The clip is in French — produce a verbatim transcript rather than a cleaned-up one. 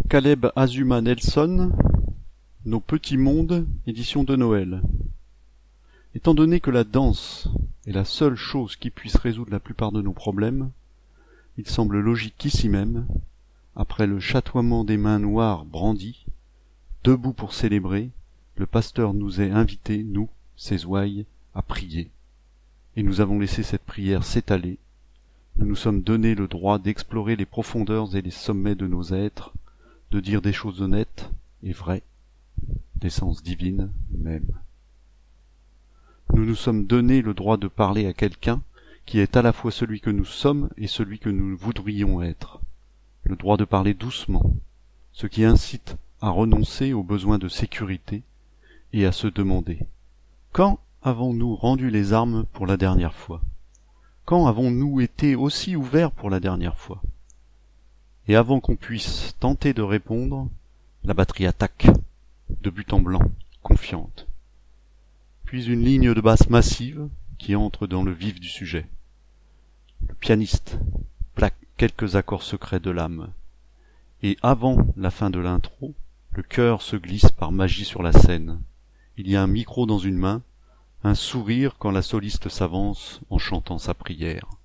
Caleb Azuma Nelson, Nos petits mondes, édition de Noël. Étant donné que la danse est la seule chose qui puisse résoudre la plupart de nos problèmes, il semble logique qu'ici même, après le chatoiement des mains noires brandies, debout pour célébrer, le pasteur nous ait invités, nous, ses ouailles, à prier. Et nous avons laissé cette prière s'étaler. Nous nous sommes donné le droit d'explorer les profondeurs et les sommets de nos êtres, de dire des choses honnêtes et vraies, d'essence divine même. Nous nous sommes donné le droit de parler à quelqu'un qui est à la fois celui que nous sommes et celui que nous voudrions être. Le droit de parler doucement, ce qui incite à renoncer aux besoins de sécurité et à se demander « Quand avons-nous rendu les armes pour la dernière fois ? Quand avons-nous été aussi ouverts pour la dernière fois ?» Et avant qu'on puisse tenter de répondre, la batterie attaque, de but en blanc, confiante. Puis une ligne de basse massive qui entre dans le vif du sujet. Le pianiste plaque quelques accords secrets de l'âme. Et avant la fin de l'intro, le chœur se glisse par magie sur la scène. Il y a un micro dans une main, un sourire quand la soliste s'avance en chantant sa prière.